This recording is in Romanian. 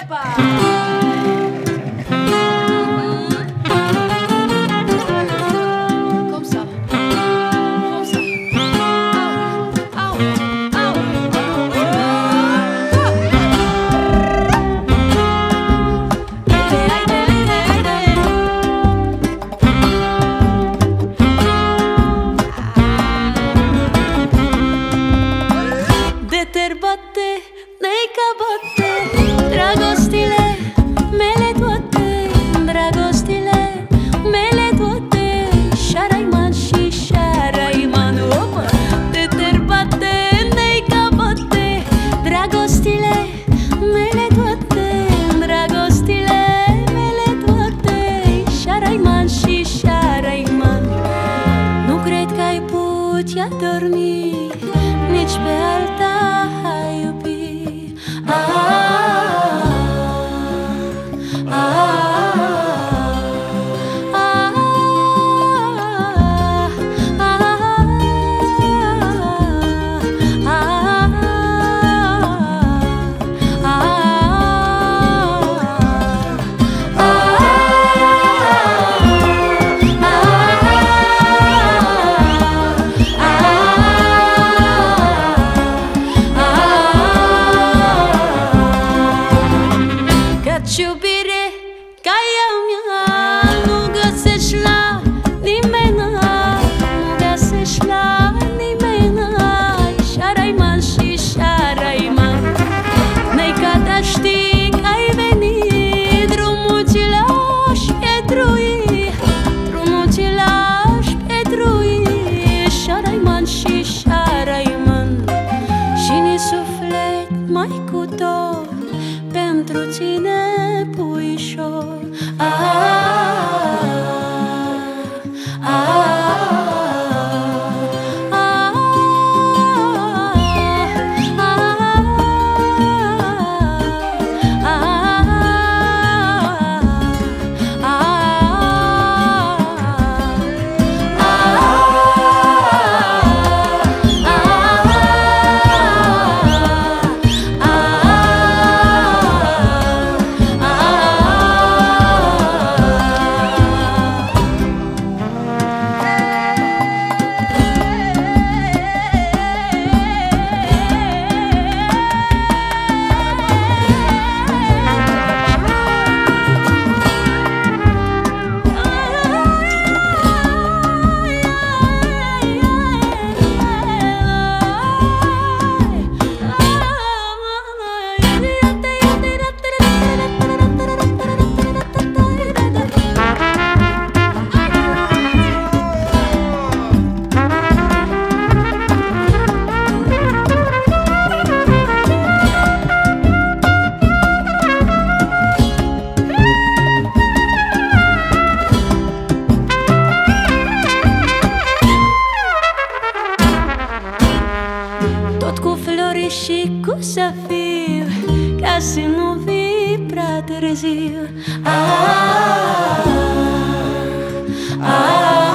putea dormi, nici pe alta ai iubi. Iubire ca ea mea nu găsești la nimeni, nu găsești la nimeni. Șaraiman și Șaraiman, n-ai ca da știi că ai venit, drumul ți lași pietruit, drumul ți lași pietruit. Șaraiman și Șaraiman, și-ni suflet mai cu dor pentru tine, puișor. Tot cu flori și cu safir, ca să nu vii prea târziu.